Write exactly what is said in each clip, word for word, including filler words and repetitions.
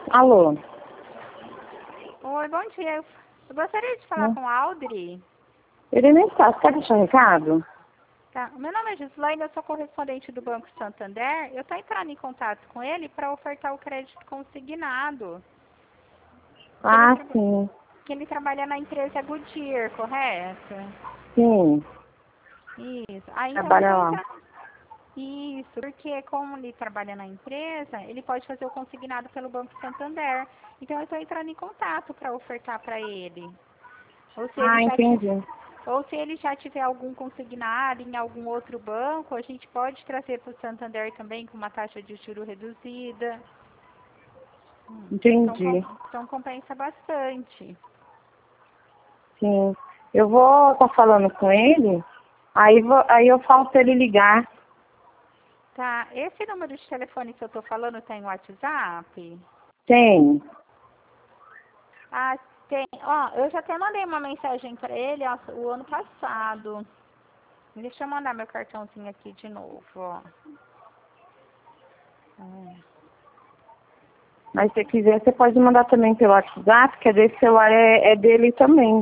Alô? Oi, bom dia. Eu gostaria de falar Hum? com o Aldri. Ele nem está. Você quer deixar um recado? Tá. Meu nome é Gislaine, eu sou correspondente do Banco Santander. Eu estou entrando em contato com ele para ofertar o crédito consignado. Que ele, Ah, traba- sim. que ele trabalha na empresa Goodyear, correto? Sim. Isso. Ah, então eu Trabalha estou lá. entrando. Isso, porque como ele trabalha na empresa, ele pode fazer o consignado pelo Banco Santander. Então eu estou entrando em contato para ofertar para ele. Ou se ele Ah, já tiver, entendi. ou se ele já tiver algum consignado em algum outro banco, a gente pode trazer para o Santander também com uma taxa de juro reduzida. Hum, Então, com- Entendi. então compensa bastante. Sim. Eu vou estar falando com ele, aí, vou, aí eu falo para ele ligar. Tá, esse número de telefone que eu estou falando tem WhatsApp? Tem. Ah, tem. Ó, eu já até mandei uma mensagem para ele ó, o ano passado. Deixa eu mandar meu cartãozinho aqui de novo, ó. Hum. Mas se quiser, você pode mandar também pelo WhatsApp, que é desse celular é, é dele também.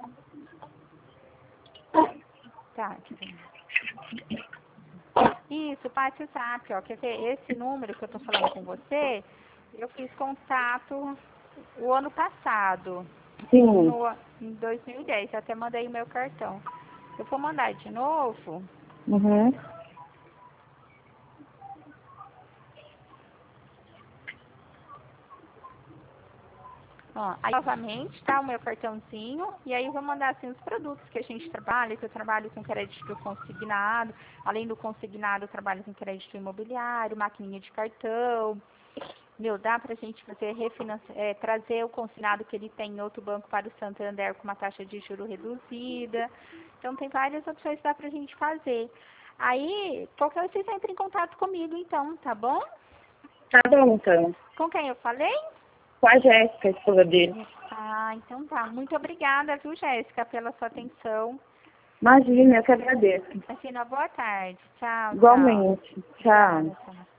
Tá, aqui. Isso, WhatsApp, ó. Quer ver? Esse número que eu tô falando com você, eu fiz contato o ano passado, Sim. no, em dois mil e dez. Eu até mandei o meu cartão. Eu vou mandar de novo. Uhum. Ó, aí, novamente, tá? O meu cartãozinho. E aí eu vou mandar, assim, os produtos que a gente trabalha, que eu trabalho com crédito consignado. Além do consignado, eu trabalho com crédito imobiliário, maquininha de cartão. Meu, dá pra gente fazer refinanci... é, trazer o consignado que ele tem em outro banco para o Santander com uma taxa de juro reduzida. Então, tem várias opções que dá pra gente fazer. Aí, qualquer coisa, vocês entrem em contato comigo, então, tá bom? Tá bom, então. Com quem eu falei? Com a Jéssica, a esposa dele. Ah, então tá. Muito obrigada, viu, Jéssica, pela sua atenção. Imagina, eu que agradeço. Assim, uma boa tarde. Tchau, tchau. Igualmente. Tchau. Obrigada, tchau.